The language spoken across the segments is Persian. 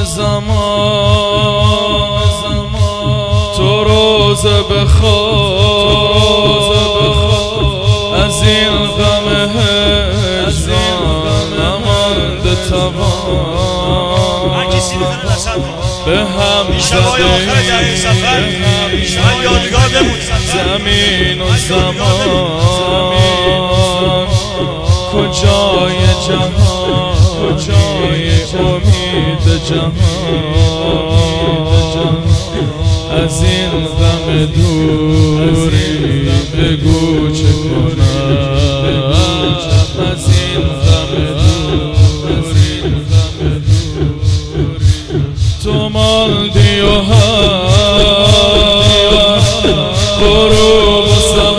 زمان تو روزه بخواد از این غم هجران نمانده توان به هم زدیم زمین و زمان کجای جهان کجای امید جهان از این غم دوری بگو چه کنم از این غم دوری تو ماندی و غروب و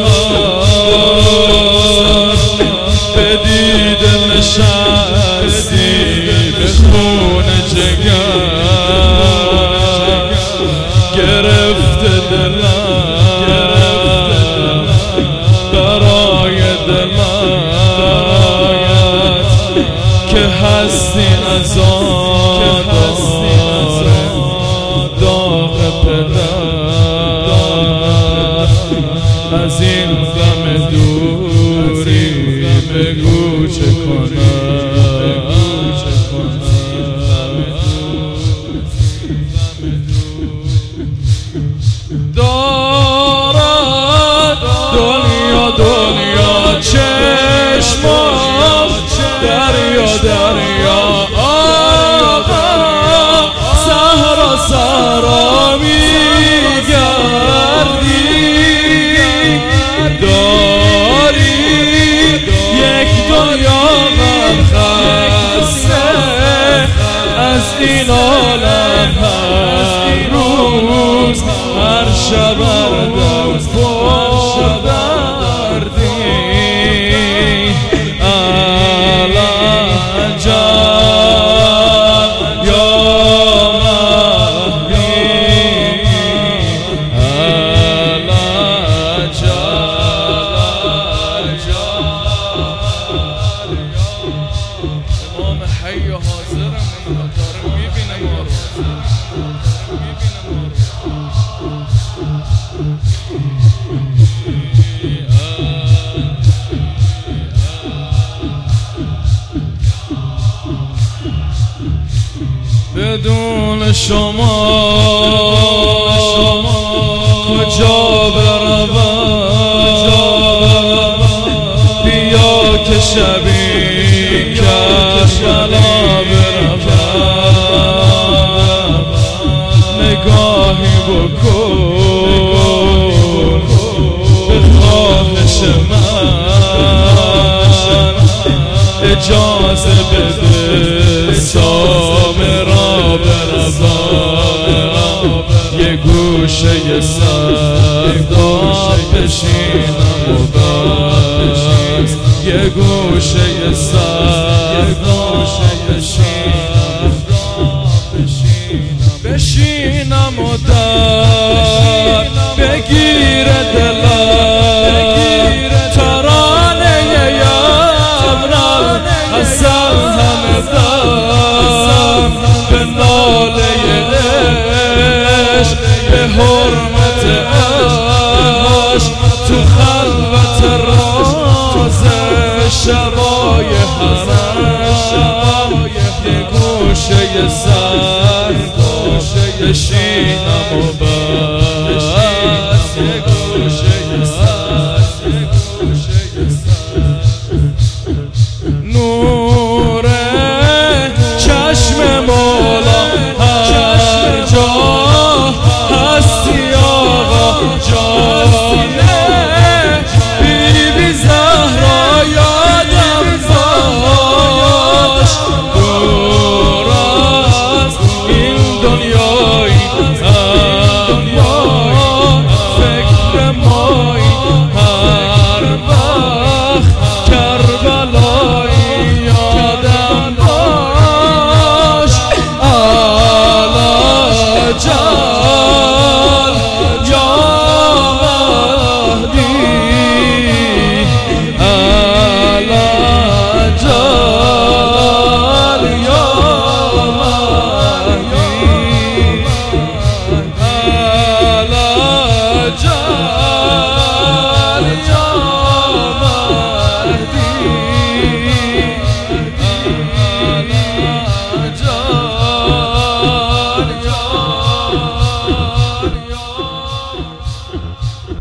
سهار به دید نشستی به خون جگر گرفته دلم برای دلت که هستی از آن داغ پدر از این غم دوری بگو چه کنم دارد دنیا دنیا چشمم دریا دریا آقا صحرا صحرا میگردی داری یک دنیا غم خسته از این عالم هر روز هر شب دردی علنجا یا امام حی حاضرم داره میبینه ما رو بدون شما کجا بروم بیا که شبی کربلا بروم نگاهی بکن به خواهش من اجازه بده سامرا بروم یه گوشه سرداب بشینم و بس یه گوشه سرداب بشینم و در بگیر دلم ترانه یمرم حسن همه دم به ناله عشق به حرمت عشق تو خلوت راز شبای حرم یه گوشه سر بشینم